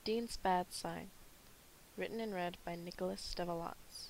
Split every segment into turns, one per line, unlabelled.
Dean's Bad Sign, written and read by Nicholas Devalance.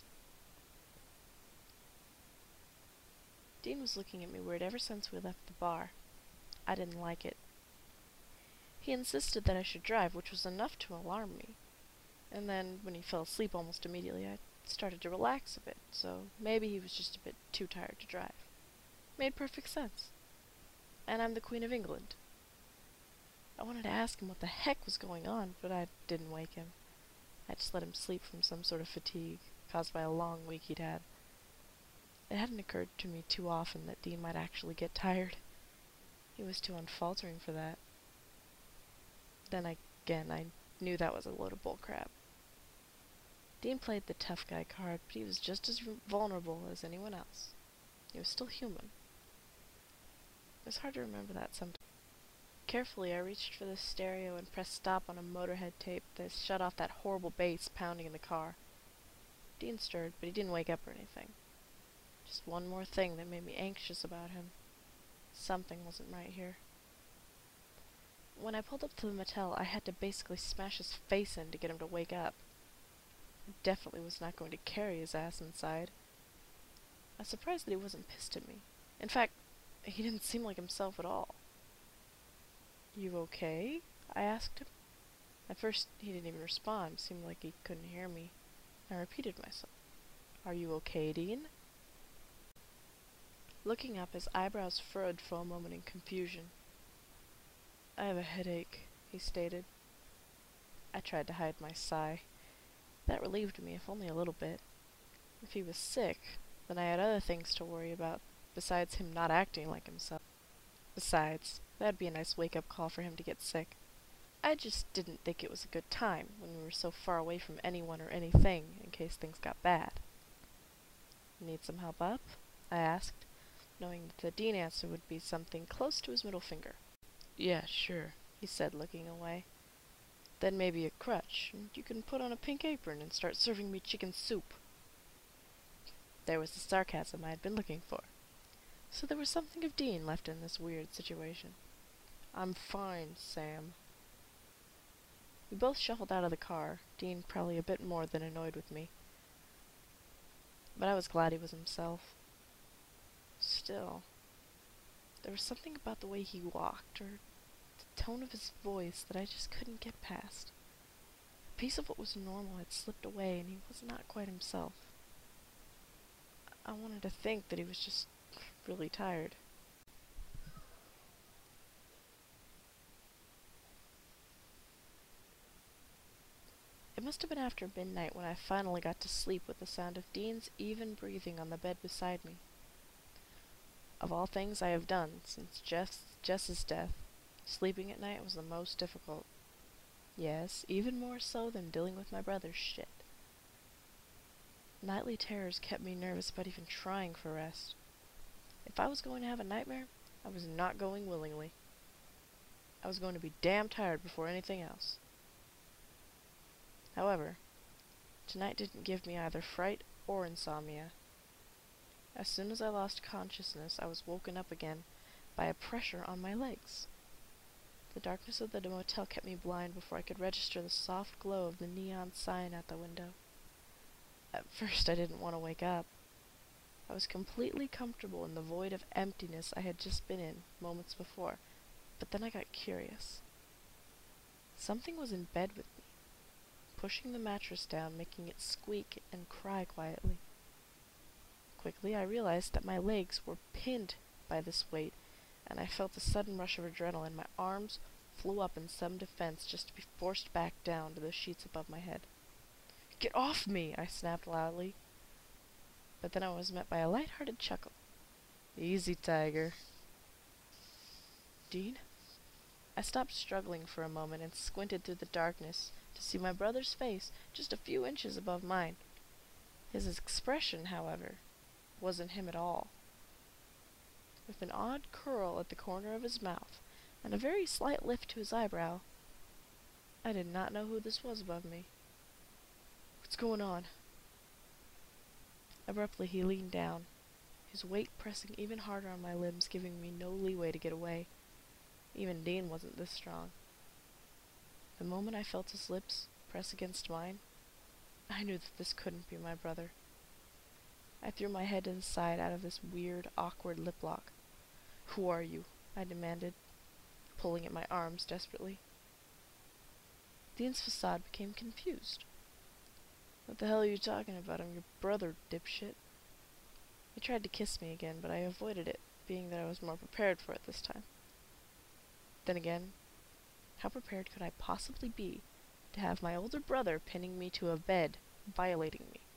Dean was looking at me weird ever since we left the bar. I didn't like it. He insisted that I should drive, which was enough to alarm me. And then, when he fell asleep almost immediately, I started to relax a bit, so maybe he was just a bit too tired to drive. Made perfect sense. And I'm the Queen of England. I wanted to ask him what the heck was going on, but I didn't wake him. I just let him sleep from some sort of fatigue caused by a long week he'd had. It hadn't occurred to me too often that Dean might actually get tired. He was too unfaltering for that. Then again, I knew that was a load of bullcrap. Dean played the tough guy card, but he was just as vulnerable as anyone else. He was still human. It was hard to remember that sometimes. Carefully, I reached for the stereo and pressed stop on a Motorhead tape that shut off that horrible bass pounding in the car. Dean stirred, but he didn't wake up or anything. Just one more thing that made me anxious about him. Something wasn't right here. When I pulled up to the motel, I had to basically smash his face in to get him to wake up. I definitely was not going to carry his ass inside. I was surprised that he wasn't pissed at me. In fact, he didn't seem like himself at all. "You okay?" I asked him. At first, he didn't even respond. Seemed like he couldn't hear me. I repeated myself. "Are you okay, Dean?" Looking up, his eyebrows furrowed for a moment in confusion. "I have a headache," he stated. I tried to hide my sigh. That relieved me, if only a little bit. If he was sick, then I had other things to worry about, besides him not acting like himself. Besides, that'd be a nice wake-up call for him to get sick. I just didn't think it was a good time, when we were so far away from anyone or anything, in case things got bad. "Need some help up?" I asked, knowing that the Dean answer would be something close to his middle finger. "Yeah, sure," he said, looking away. "Then maybe a crutch, and you can put on a pink apron and start serving me chicken soup." There was the sarcasm I had been looking for. So there was something of Dean left in this weird situation. "I'm fine, Sam." We both shuffled out of the car, Dean probably a bit more than annoyed with me. But I was glad he was himself. Still, there was something about the way he walked, or the tone of his voice, that I just couldn't get past. A piece of what was normal had slipped away, and he was not quite himself. I wanted to think that he was just really tired. It must have been after midnight when I finally got to sleep with the sound of Dean's even breathing on the bed beside me. Of all things I have done since Jess's death, sleeping at night was the most difficult. Yes, even more so than dealing with my brother's shit. Nightly terrors kept me nervous about even trying for rest. If I was going to have a nightmare, I was not going willingly. I was going to be damn tired before anything else. However, tonight didn't give me either fright or insomnia. As soon as I lost consciousness, I was woken up again by a pressure on my legs. The darkness of the motel kept me blind before I could register the soft glow of the neon sign out the window. At first, I didn't want to wake up. I was completely comfortable in the void of emptiness I had just been in moments before, but then I got curious. Something was in bed with me, pushing the mattress down, making it squeak and cry quietly. Quickly, I realized that my legs were pinned by this weight, and I felt a sudden rush of adrenaline. My arms flew up in some defense just to be forced back down to the sheets above my head. "Get off me!" I snapped loudly. But then I was met by a light-hearted chuckle. "Easy, Tiger." "Dean?" I stopped struggling for a moment and squinted through the darkness to see my brother's face just a few inches above mine. His expression, however, wasn't him at all. With an odd curl at the corner of his mouth and a very slight lift to his eyebrow, I did not know who this was above me. "What's going on?" Abruptly he leaned down, his weight pressing even harder on my limbs, giving me no leeway to get away. Even Dean wasn't this strong. The moment I felt his lips press against mine, I knew that this couldn't be my brother. I threw my head to the side out of this weird, awkward lip lock. "Who are you?" I demanded, pulling at my arms desperately. Dean's facade became confused. "What the hell are you talking about? I'm your brother, dipshit." He tried to kiss me again, but I avoided it, being that I was more prepared for it this time. Then again, how prepared could I possibly be to have my older brother pinning me to a bed, violating me?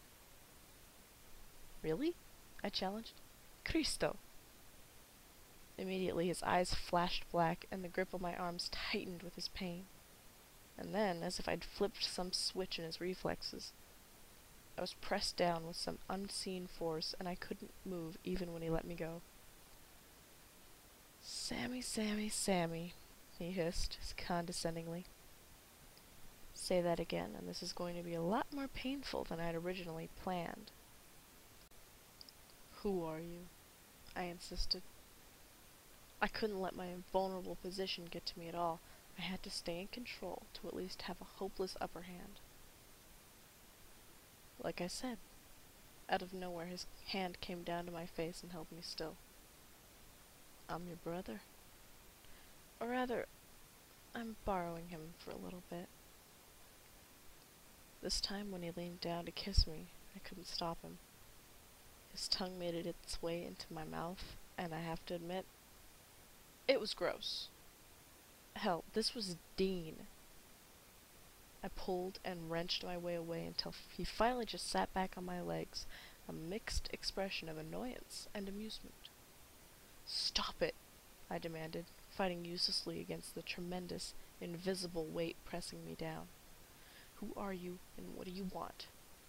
"Really?" I challenged. "Cristo!" Immediately his eyes flashed black, and the grip on my arms tightened with his pain. And then, as if I'd flipped some switch in his reflexes, I was pressed down with some unseen force, and I couldn't move even when he let me go. "Sammy, Sammy, Sammy," he hissed condescendingly. "Say that again, and this is going to be a lot more painful than I'd originally planned." "Who are you?" I insisted. I couldn't let my vulnerable position get to me at all. I had to stay in control to at least have a hopeless upper hand. Like I said, out of nowhere his hand came down to my face and held me still. "I'm your brother. Or rather, I'm borrowing him for a little bit." This time when he leaned down to kiss me, I couldn't stop him. His tongue made it its way into my mouth, and I have to admit, it was gross. Hell, this was Dean. I pulled and wrenched my way away until he finally just sat back on my legs, a mixed expression of annoyance and amusement. "Stop it!" I demanded, fighting uselessly against the tremendous, invisible weight pressing me down. "Who are you, and what do you want?"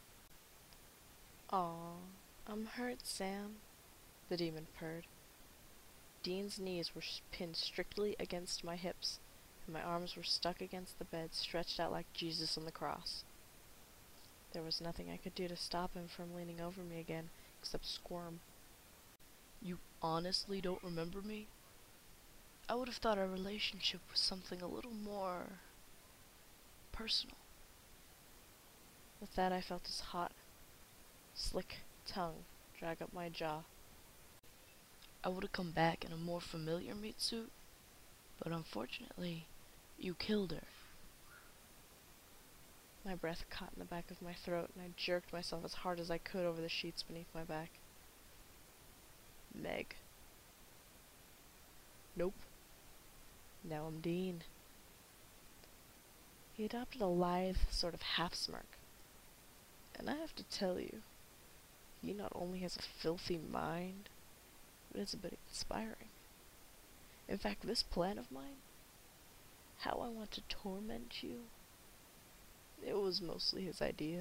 "Aw, I'm hurt, Sam," the demon purred. Dean's knees were pinned strictly against my hips, and my arms were stuck against the bed, stretched out like Jesus on the cross. There was nothing I could do to stop him from leaning over me again, except squirm. "You honestly don't remember me? I would have thought our relationship was something a little more personal." With that, I felt his hot, slick tongue drag up my jaw. "I would have come back in a more familiar meat suit, but unfortunately, you killed her." My breath caught in the back of my throat, and I jerked myself as hard as I could over the sheets beneath my back. "Meg." "Nope. Now I'm Dean." He adopted a lithe sort of half-smirk. "And I have to tell you, he not only has a filthy mind, but it's a bit inspiring. In fact, this plan of mine, how I want to torment you, it was mostly his idea."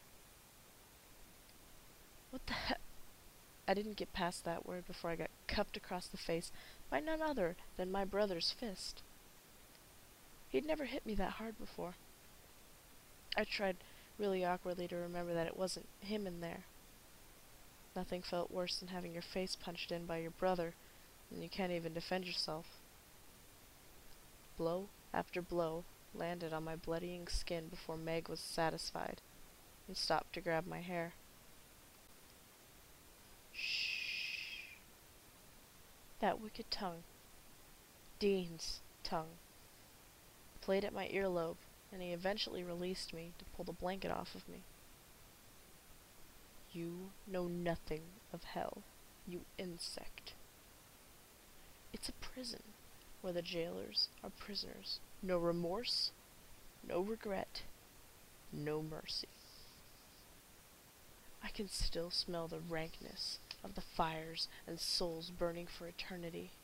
"What the heck?" I didn't get past that word before I got cuffed across the face by none other than my brother's fist. He'd never hit me that hard before. I tried really awkwardly to remember that it wasn't him in there. Nothing felt worse than having your face punched in by your brother, and you can't even defend yourself. Blow after blow landed on my bloodying skin before Meg was satisfied and stopped to grab my hair. "Shh." That wicked tongue, Dean's tongue, played at my earlobe, and he eventually released me to pull the blanket off of me. "You know nothing of hell, you insect. It's a prison where the jailers are prisoners. No remorse, no regret, no mercy." I can still smell the rankness of the fires and souls burning for eternity.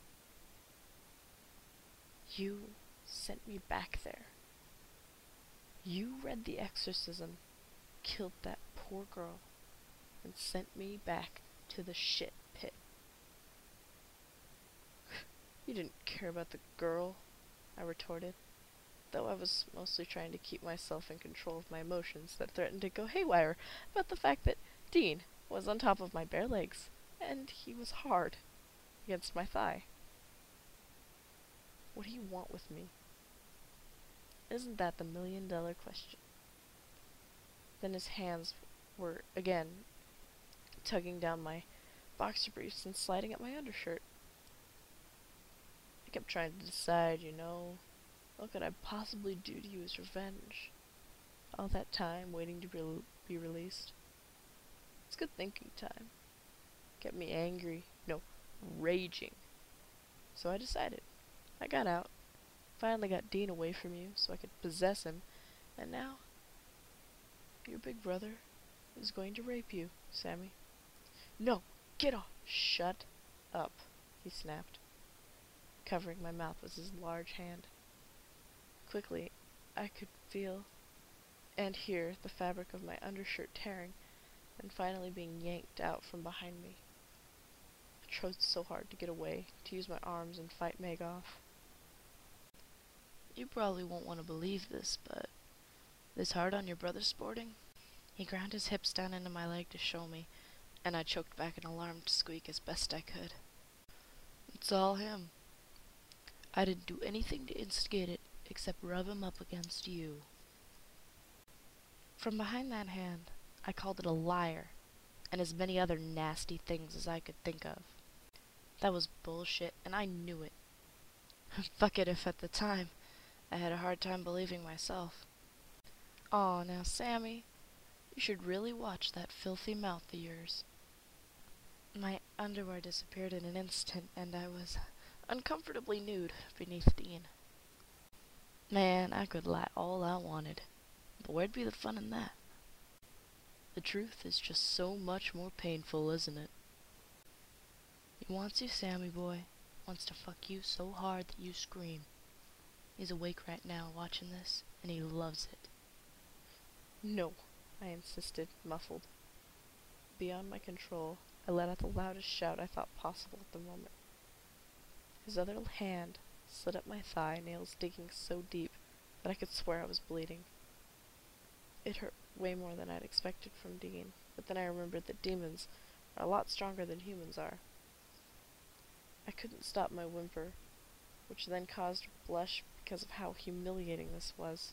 You sent me back there. You read the exorcism, killed that poor girl, and sent me back to the shit pit. "You didn't care about the girl," I retorted, though I was mostly trying to keep myself in control of my emotions that threatened to go haywire about the fact that Dean was on top of my bare legs, and he was hard against my thigh. "What do you want with me?" Isn't that the $1,000,000 question? Then his hands were again tugging down my boxer briefs and sliding at my undershirt. I kept trying to decide, what could I possibly do to you as revenge? All that time waiting to be released. It's good thinking time. Kept me angry, no, raging. So I decided. I got out. Finally got Dean away from you so I could possess him, and now your big brother is going to rape you, Sammy. No, get off! Shut up, he snapped. Covering my mouth was his large hand. Quickly, I could feel and hear the fabric of my undershirt tearing and finally being yanked out from behind me. I tried so hard to get away, to use my arms and fight Meg off. You probably won't want to believe this, but this hard on your brother sporting? He ground his hips down into my leg to show me, and I choked back an alarmed squeak as best I could. It's all him. I didn't do anything to instigate it except rub him up against you. From behind that hand, I called it a liar, and as many other nasty things as I could think of. That was bullshit, and I knew it. Fuck it if at the time I had a hard time believing myself. Aw, now Sammy, you should really watch that filthy mouth of yours. My underwear disappeared in an instant, and I was uncomfortably nude beneath Dean. Man, I could lie all I wanted, but where'd be the fun in that? The truth is just so much more painful, isn't it? He wants you, Sammy boy. Wants to fuck you so hard that you scream. He's awake right now watching this, and he loves it. No, I insisted, muffled. Beyond my control, I let out the loudest shout I thought possible at the moment. His other hand slid up my thigh, nails digging so deep that I could swear I was bleeding. It hurt way more than I'd expected from Dean, but then I remembered that demons are a lot stronger than humans are. I couldn't stop my whimper, which then caused a blush because of how humiliating this was.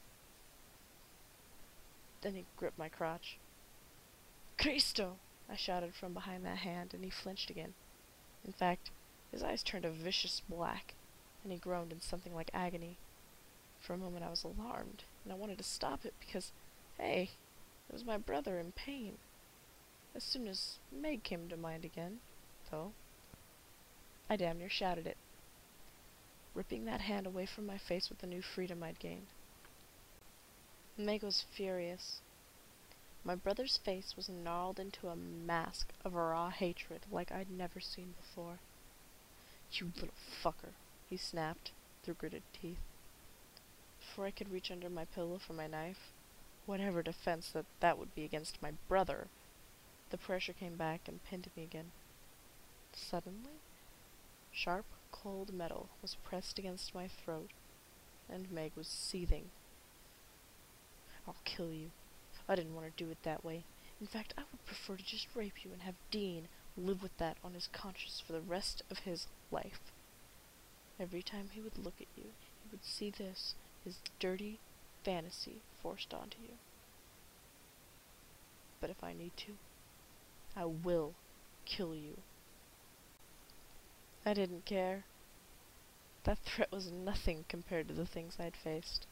Then he gripped my crotch. Cristo! I shouted from behind that hand, and he flinched again. In fact, his eyes turned a vicious black, and he groaned in something like agony. For a moment I was alarmed, and I wanted to stop it because, hey, it was my brother in pain. As soon as Meg came to mind again, though, I damn near shouted it, ripping that hand away from my face with the new freedom I'd gained. Meg was furious. My brother's face was gnarled into a mask of raw hatred like I'd never seen before. You little fucker, he snapped through gritted teeth. Before I could reach under my pillow for my knife, whatever defense that would be against my brother, the pressure came back and pinned me again. Suddenly, sharp, cold metal was pressed against my throat, and Meg was seething. I'll kill you. I didn't want to do it that way. In fact, I would prefer to just rape you and have Dean live with that on his conscience for the rest of his life. Every time he would look at you, he would see this, his dirty fantasy forced onto you. But if I need to, I will kill you. I didn't care. That threat was nothing compared to the things I'd faced.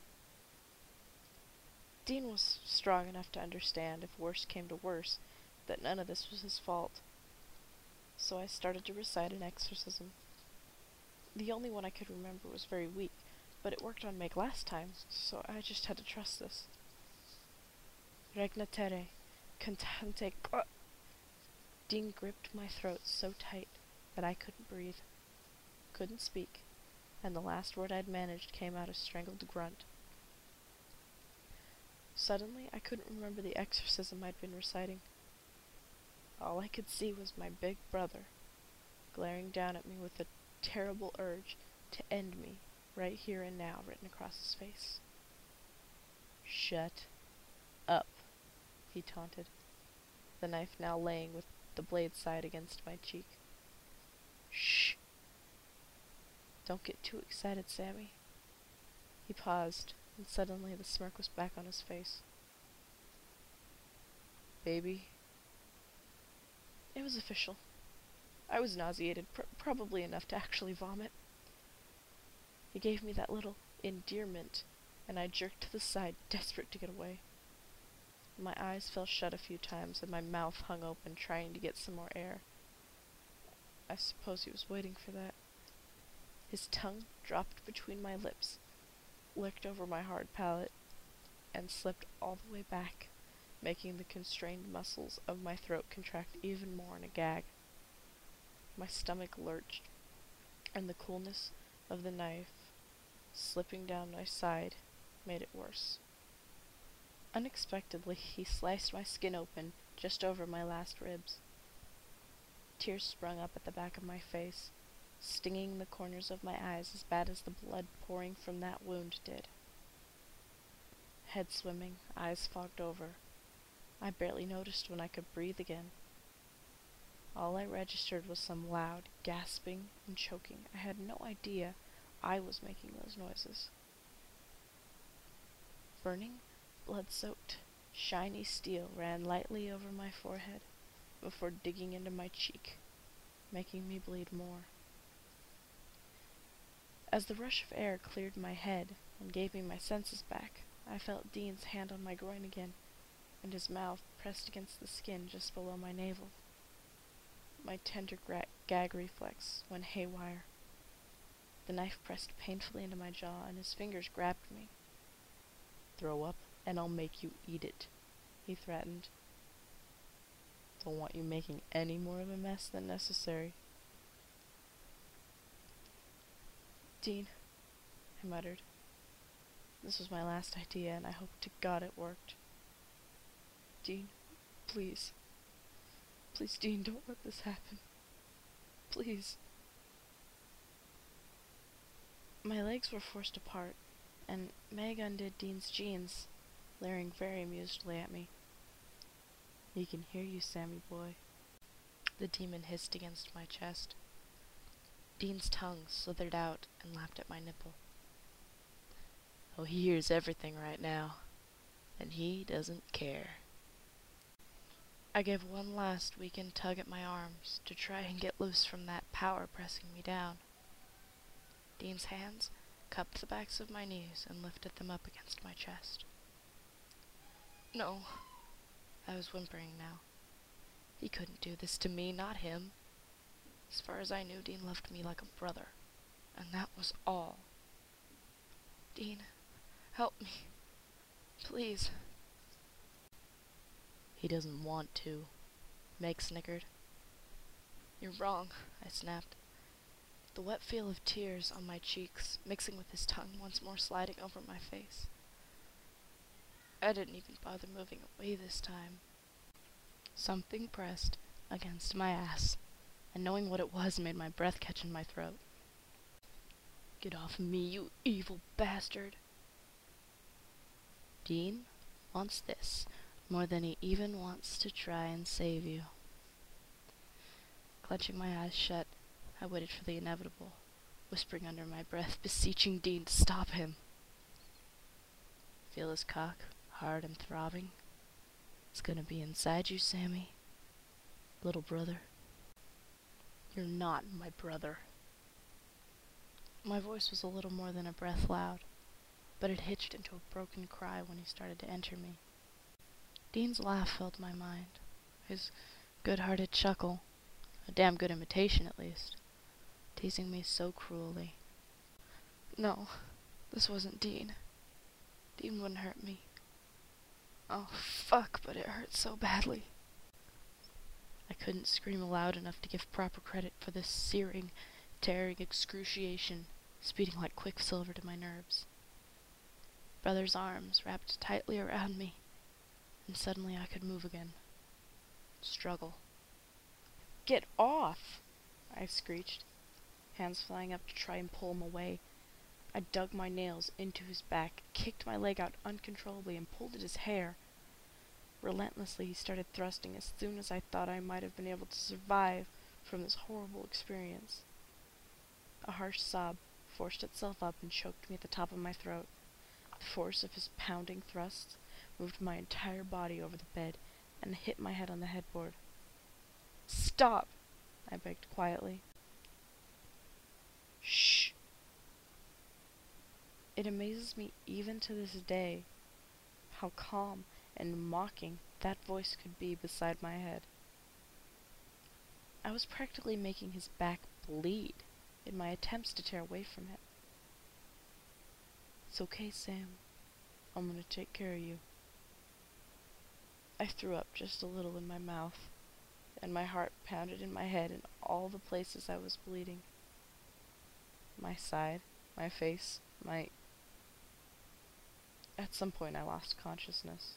Dean was strong enough to understand, if worse came to worse, that none of this was his fault. So I started to recite an exorcism. The only one I could remember was very weak, but it worked on Meg last time, so I just had to trust this. Regna terre, cantante. Dean gripped my throat so tight that I couldn't breathe, couldn't speak, and the last word I'd managed came out a strangled grunt. Suddenly, I couldn't remember the exorcism I'd been reciting. All I could see was my big brother, glaring down at me with a terrible urge to end me, right here and now, written across his face. Shut up, he taunted, the knife now laying with the blade side against my cheek. Don't get too excited, Sammy. He paused, and suddenly the smirk was back on his face. "Baby?" It was official. I was nauseated, probably enough to actually vomit. He gave me that little endearment, and I jerked to the side, desperate to get away. My eyes fell shut a few times, and my mouth hung open, trying to get some more air. I suppose he was waiting for that. His tongue dropped between my lips, licked over my hard palate, and slipped all the way back, making the constrained muscles of my throat contract even more in a gag. My stomach lurched, and the coolness of the knife slipping down my side made it worse. Unexpectedly, he sliced my skin open just over my last ribs. Tears sprung up at the back of my face, stinging the corners of my eyes as bad as the blood pouring from that wound did. Head swimming, eyes fogged over. I barely noticed when I could breathe again. All I registered was some loud gasping and choking. I had no idea I was making those noises. Burning, blood-soaked, shiny steel ran lightly over my forehead before digging into my cheek, making me bleed more. As the rush of air cleared my head and gave me my senses back, I felt Dean's hand on my groin again, and his mouth pressed against the skin just below my navel. My tender gag reflex went haywire. The knife pressed painfully into my jaw, and his fingers grabbed me. "Throw up, and I'll make you eat it," he threatened. "Don't want you making any more of a mess than necessary." "Dean," I muttered. This was my last idea, and I hoped to God it worked. "Dean, please. Please, Dean, don't let this happen. Please." My legs were forced apart, and Meg undid Dean's jeans, leering very amusedly at me. "He can hear you, Sammy boy," the demon hissed against my chest. Dean's tongue slithered out and lapped at my nipple. "Oh, he hears everything right now, and he doesn't care." I gave one last weakened tug at my arms to try and get loose from that power pressing me down. Dean's hands cupped the backs of my knees and lifted them up against my chest. "No," I was whimpering now. He couldn't do this to me, not him. As far as I knew, Dean loved me like a brother, and that was all. "Dean, help me. Please." "He doesn't want to," Meg snickered. "You're wrong," I snapped, the wet feel of tears on my cheeks mixing with his tongue once more sliding over my face. I didn't even bother moving away this time. Something pressed against my ass, and knowing what it was made my breath catch in my throat. "Get off of me, you evil bastard." "Dean wants this more than he even wants to try and save you." Clenching my eyes shut, I waited for the inevitable, whispering under my breath, beseeching Dean to stop him. "Feel his cock, hard and throbbing? It's gonna be inside you, Sammy. Little brother." "You're not my brother." My voice was a little more than a breath loud, but it hitched into a broken cry when he started to enter me. Dean's laugh filled my mind, his good-hearted chuckle, a damn good imitation at least, teasing me so cruelly. No, this wasn't Dean. Dean wouldn't hurt me. Oh, fuck, but it hurt so badly. I couldn't scream loud enough to give proper credit for this searing, tearing excruciation speeding like quicksilver to my nerves. Brother's arms wrapped tightly around me, and suddenly I could move again. Struggle. "Get off!" I screeched, hands flying up to try and pull him away. I dug my nails into his back, kicked my leg out uncontrollably, and pulled at his hair. Relentlessly, he started thrusting as soon as I thought I might have been able to survive from this horrible experience. A harsh sob forced itself up and choked me at the top of my throat. The force of his pounding thrusts moved my entire body over the bed and hit my head on the headboard. "Stop!" I begged quietly. "Shh!" It amazes me even to this day how calm and mocking that voice could be beside my head. I was practically making his back bleed in my attempts to tear away from it. "It's okay, Sam. I'm gonna take care of you." I threw up just a little in my mouth, and my heart pounded in my head in all the places I was bleeding. My side, my face, my... At some point I lost consciousness.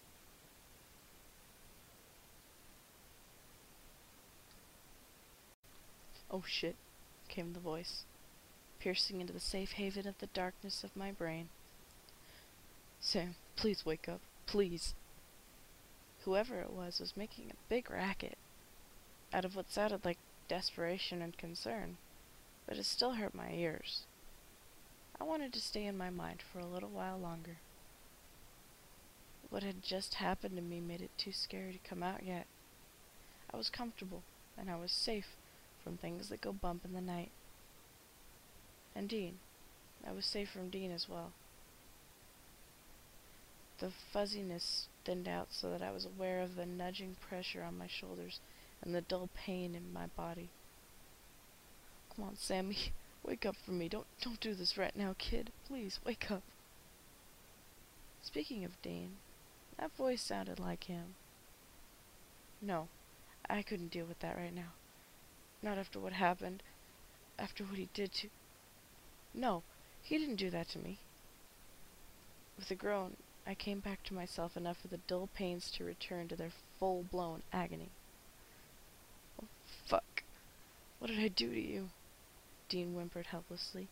"Oh shit," came the voice, piercing into the safe haven of the darkness of my brain. "Sam, please wake up. Please." Whoever it was making a big racket out of what sounded like desperation and concern, but it still hurt my ears. I wanted to stay in my mind for a little while longer. What had just happened to me made it too scary to come out yet. I was comfortable, and I was safe from things that go bump in the night. And Dean. I was safe from Dean as well. The fuzziness thinned out so that I was aware of the nudging pressure on my shoulders and the dull pain in my body. "Come on, Sammy. Wake up for me. Don't do this right now, kid. Please, wake up." Speaking of Dean, that voice sounded like him. No, I couldn't deal with that right now. Not after what happened. After what he did to... No, he didn't do that to me. With a groan, I came back to myself enough for the dull pains to return to their full-blown agony. "Oh, fuck. What did I do to you?" Dean whimpered helplessly.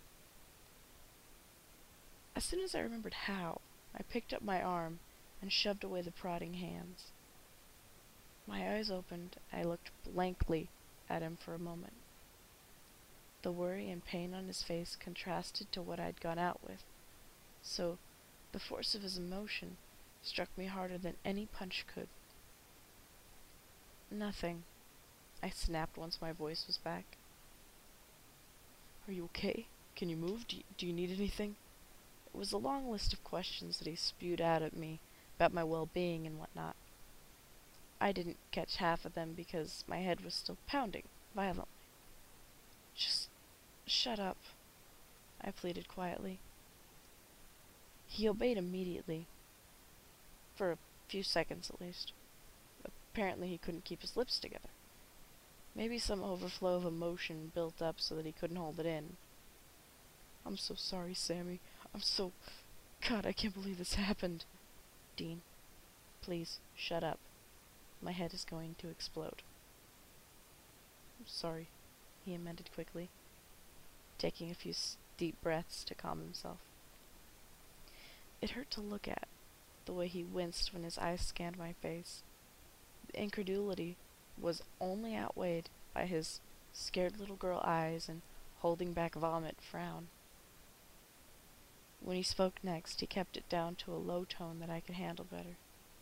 As soon as I remembered how, I picked up my arm and shoved away the prodding hands. My eyes opened. I looked blankly at him for a moment. The worry and pain on his face contrasted to what I'd gone out with, so the force of his emotion struck me harder than any punch could. "Nothing," I snapped once my voice was back. "Are you okay? Can you move? Do you need anything?" It was a long list of questions that he spewed out at me about my well-being and whatnot. I didn't catch half of them because my head was still pounding violently. "Just shut up," I pleaded quietly. He obeyed immediately. For a few seconds at least. Apparently he couldn't keep his lips together. Maybe some overflow of emotion built up so that he couldn't hold it in. "I'm so sorry, Sammy. God, I can't believe this happened." "Dean, please, shut up. My head is going to explode." "I'm sorry," he amended quickly, taking a few deep breaths to calm himself. It hurt to look at, the way he winced when his eyes scanned my face. The incredulity was only outweighed by his scared little girl eyes and holding back vomit frown. When he spoke next, he kept it down to a low tone that I could handle better.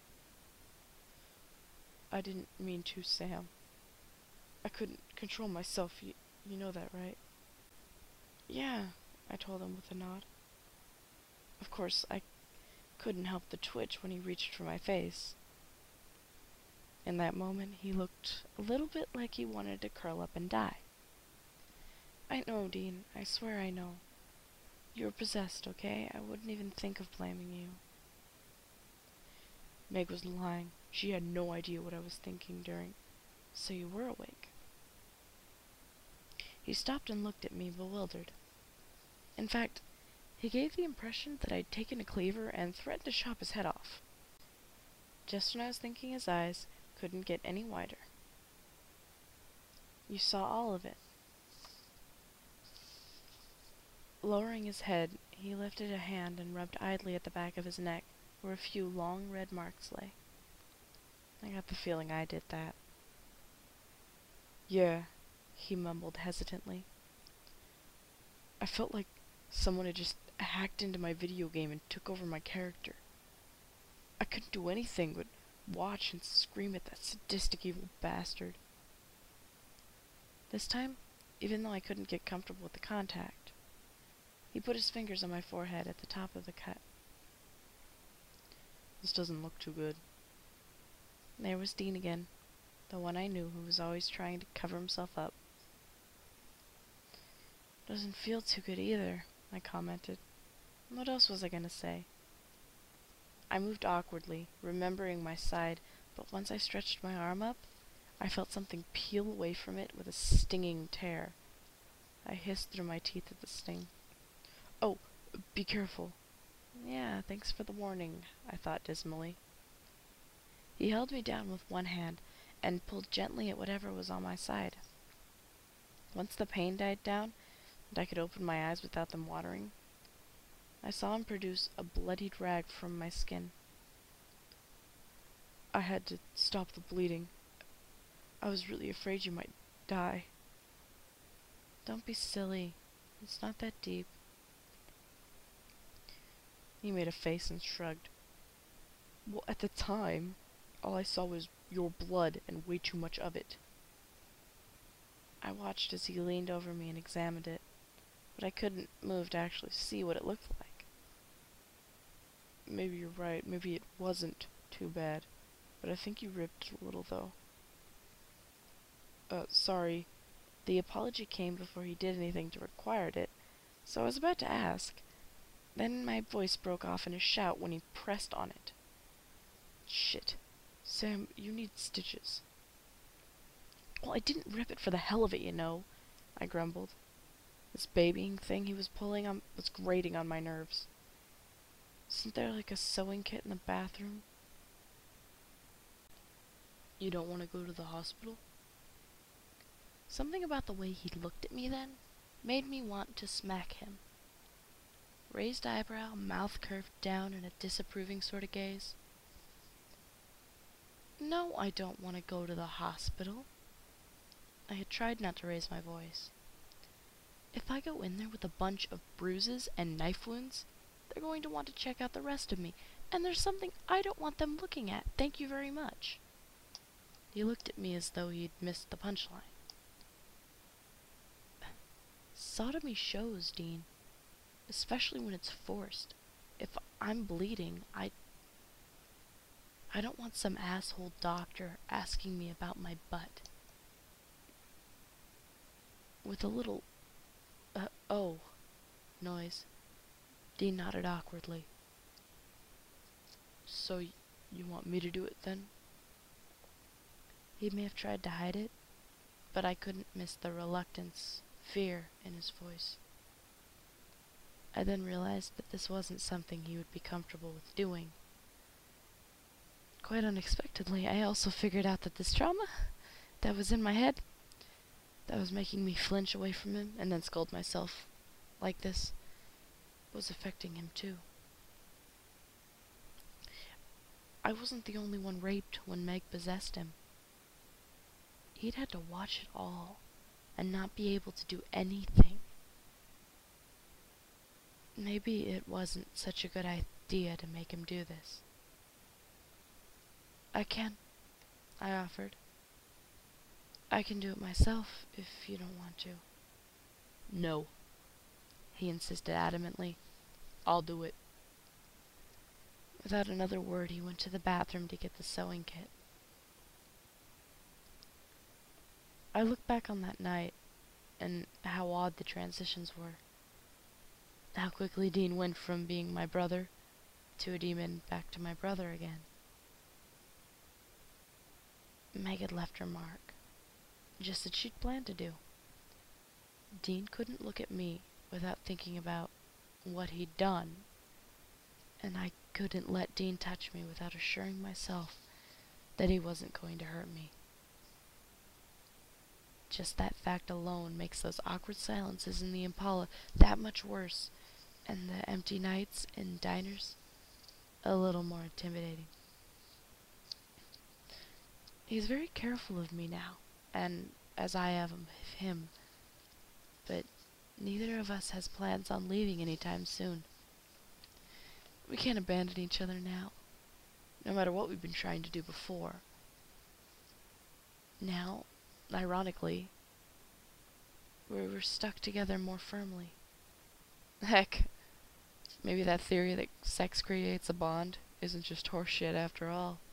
"I didn't mean to, Sam. I couldn't control myself, you know that, right?" "Yeah," I told him with a nod. Of course, I couldn't help the twitch when he reached for my face. In that moment, he looked a little bit like he wanted to curl up and die. "I know, Dean. I swear I know. You were possessed, okay? I wouldn't even think of blaming you." Meg was lying. She had no idea what I was thinking during... "So you were awake." He stopped and looked at me, bewildered. In fact, he gave the impression that I'd taken a cleaver and threatened to chop his head off. Just when I was thinking his eyes couldn't get any wider. "You saw all of it." Lowering his head, he lifted a hand and rubbed idly at the back of his neck, where a few long red marks lay. I got the feeling I did that. "Yeah," he mumbled hesitantly. "I felt like someone had just hacked into my video game and took over my character. I couldn't do anything but watch and scream at that sadistic evil bastard. This time, even though I couldn't get comfortable with the contact, he put his fingers on my forehead at the top of the cut. This doesn't look too good. There was Dean again, the one I knew who was always trying to cover himself up. Doesn't feel too good either, I commented. What else was I gonna say? I moved awkwardly, remembering my side, but once I stretched my arm up, I felt something peel away from it with a stinging tear. I hissed through my teeth at the sting. Oh, be careful. Yeah, thanks for the warning, I thought dismally. He held me down with one hand and pulled gently at whatever was on my side. Once the pain died down, and I could open my eyes without them watering, I saw him produce a bloodied rag from my skin. I had to stop the bleeding. I was really afraid you might die. Don't be silly. It's not that deep. He made a face and shrugged. Well, at the time, all I saw was your blood and way too much of it. I watched as he leaned over me and examined it, but I couldn't move to actually see what it looked like. Maybe you're right. Maybe it wasn't too bad, but I think you ripped a little, though. Sorry. The apology came before he did anything to require it, so I was about to ask. Then my voice broke off in a shout when he pressed on it. Shit. Sam, you need stitches. Well, I didn't rip it for the hell of it, you know, I grumbled. This babying thing he was pulling on was grating on my nerves. Isn't there like a sewing kit in the bathroom? You don't want to go to the hospital? Something about the way he looked at me then made me want to smack him. Raised eyebrow, mouth curved down in a disapproving sort of gaze. No, I don't want to go to the hospital. I had tried not to raise my voice. If I go in there with a bunch of bruises and knife wounds, they're going to want to check out the rest of me, and there's something I don't want them looking at. Thank you very much. He looked at me as though he'd missed the punchline. Sodomy shows, Dean. Especially when it's forced. If I'm bleeding, I don't want some asshole doctor asking me about my butt. With a little, oh, noise, Dean nodded awkwardly. So, you want me to do it then? He may have tried to hide it, but I couldn't miss the reluctance, fear in his voice. I then realized that this wasn't something he would be comfortable with doing. Quite unexpectedly, I also figured out that this trauma that was in my head, that was making me flinch away from him and then scold myself like this, was affecting him too. I wasn't the only one raped when Meg possessed him. He'd had to watch it all and not be able to do anything. Maybe it wasn't such a good idea to make him do this. I offered. I can do it myself if you don't want to. No, he insisted adamantly. I'll do it. Without another word, he went to the bathroom to get the sewing kit. I look back on that night, and how odd the transitions were. How quickly Dean went from being my brother to a demon back to my brother again. Meg had left her mark, just as she'd planned to do. Dean couldn't look at me without thinking about what he'd done, and I couldn't let Dean touch me without assuring myself that he wasn't going to hurt me. Just that fact alone makes those awkward silences in the Impala that much worse, and the empty nights in diners a little more intimidating. He's very careful of me now, and as I am of him, but neither of us has plans on leaving anytime soon. We can't abandon each other now, no matter what we've been trying to do before. Now, ironically, we're stuck together more firmly. Heck, maybe that theory that sex creates a bond isn't just horseshit after all.